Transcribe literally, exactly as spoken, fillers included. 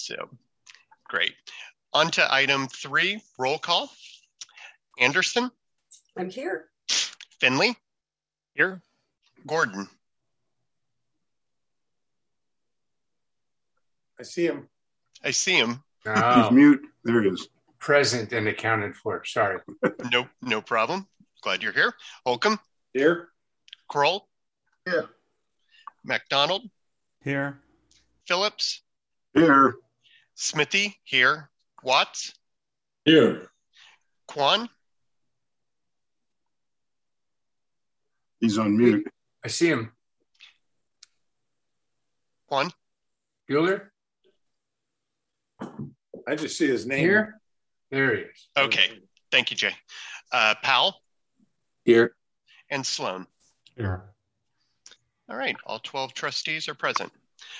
So, great. On to item three, roll call. Anderson? I'm here. Finley? Here. Gordon? I see him. I see him. Oh, He's mute. There he is. present and accounted for. Sorry. No, no problem. Glad you're here. Holcomb? Here. Kroll? Yeah. MacDonald? Here. Phillips? Here. Smithy? Here. Watts? Here. Kwan? He's on mute. I see him. Kwan? Bueller? I just see his name. Here? There he is. Okay. Thank you, Jay. Uh, Powell? Here. And Sloan? Here. All right. All twelve trustees are present.